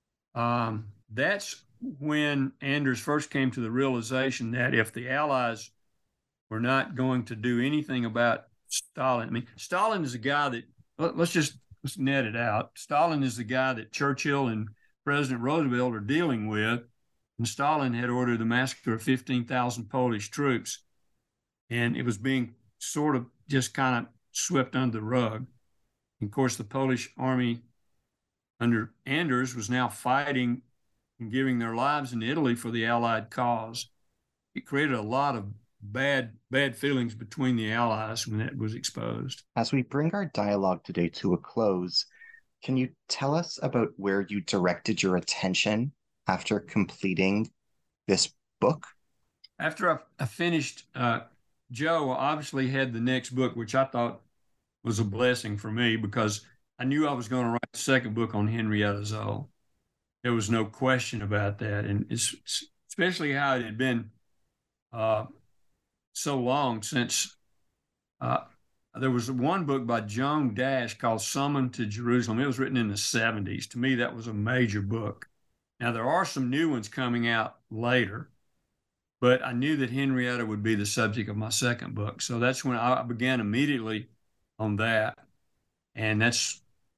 Um, that's when Anders first came to the realization that if the Allies were not going to do anything about Stalin, I mean, Stalin is a guy that, let's just let's net it out. Stalin is the guy that Churchill and President Roosevelt are dealing with, and Stalin had ordered the massacre of fifteen thousand Polish troops, and it was being sort of just kind of swept under the rug. And of course, the Polish army under Anders was now fighting and giving their lives in Italy for the Allied cause. It created a lot of bad, bad feelings between the Allies when it was exposed. As we bring our dialogue today to a close, can you tell us about where you directed your attention after completing this book? After I, I finished, uh, Joe obviously had the next book, which I thought was a blessing for me, because I knew I was going to write the second book on Henrietta Zoll. There was no question about that. And it's especially how it had been uh, so long since uh, there was one book by Joan Dash called Summoned to Jerusalem. It was written in the seventies. To me, that was a major book. Now, there are some new ones coming out later, but I knew that Henrietta would be the subject of my second book. So that's when I began immediately on that. And that's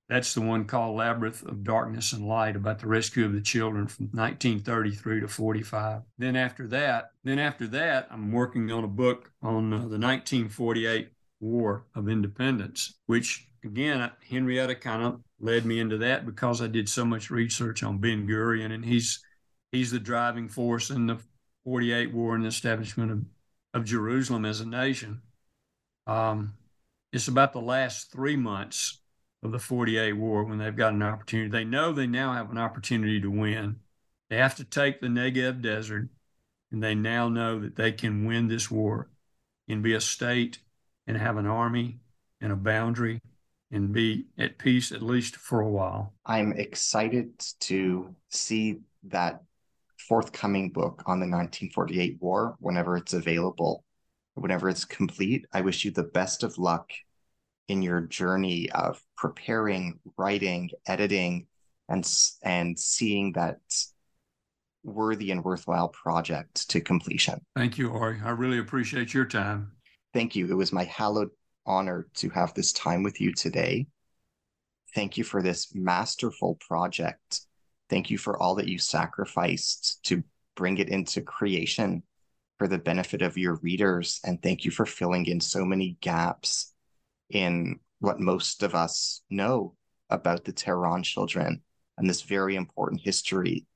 That's the one called Labyrinth of Darkness and Light, about the rescue of the children from nineteen thirty-three to forty-five. Then after that, then after that, I'm working on a book on uh, the nineteen forty-eight War of Independence, which again, Henrietta kind of led me into that because I did so much research on Ben Gurion, and he's he's the driving force in the forty-eight War and the establishment of, of Jerusalem as a nation. Um, it's about the last three months of the forty-eight War when they've got an opportunity. They know they now have an opportunity to win. They have to take the Negev Desert, and they now know that they can win this war and be a state and have an army and a boundary and be at peace at least for a while. I'm excited to see that forthcoming book on the nineteen forty-eight War whenever it's available, whenever it's complete. I wish you the best of luck in your journey of preparing, writing, editing, and and seeing that worthy and worthwhile project to completion. Thank you, Ari. I really appreciate your time. Thank you. It was my hallowed honor to have this time with you today. Thank you for this masterful project. Thank you for all that you sacrificed to bring it into creation for the benefit of your readers. And thank you for filling in so many gaps in what most of us know about the Tehran children and this very important history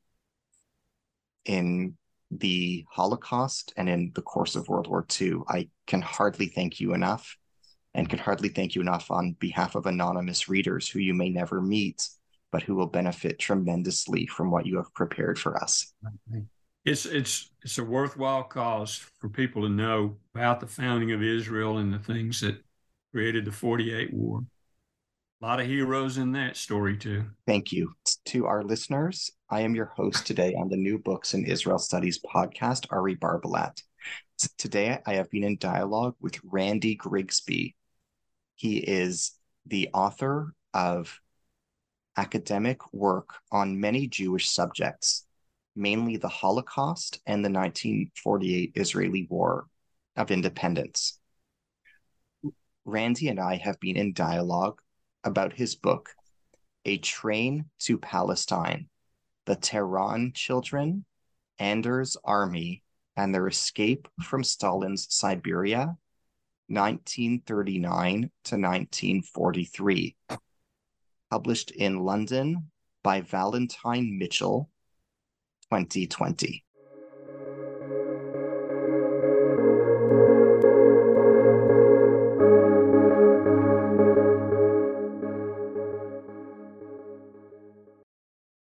in the Holocaust and in the course of World War Two. I can hardly thank you enough, and can hardly thank you enough on behalf of anonymous readers who you may never meet, but who will benefit tremendously from what you have prepared for us. It's it's it's a worthwhile cause for people to know about the founding of Israel and the things that created the forty-eight War. A lot of heroes in that story too. Thank you. To our listeners, I am your host today on the New Books in Israel Studies podcast, Ari Barbalat. Today, I have been in dialogue with Randy Grigsby. He is the author of academic work on many Jewish subjects, mainly the Holocaust and the nineteen forty-eight Israeli War of Independence. Randy and I have been in dialogue about his book, A Train to Palestine, The Tehran Children, Anders' Army, and Their Escape from Stalin's Siberia, nineteen thirty-nine to nineteen forty-three, published in London by Valentine Mitchell, twenty twenty.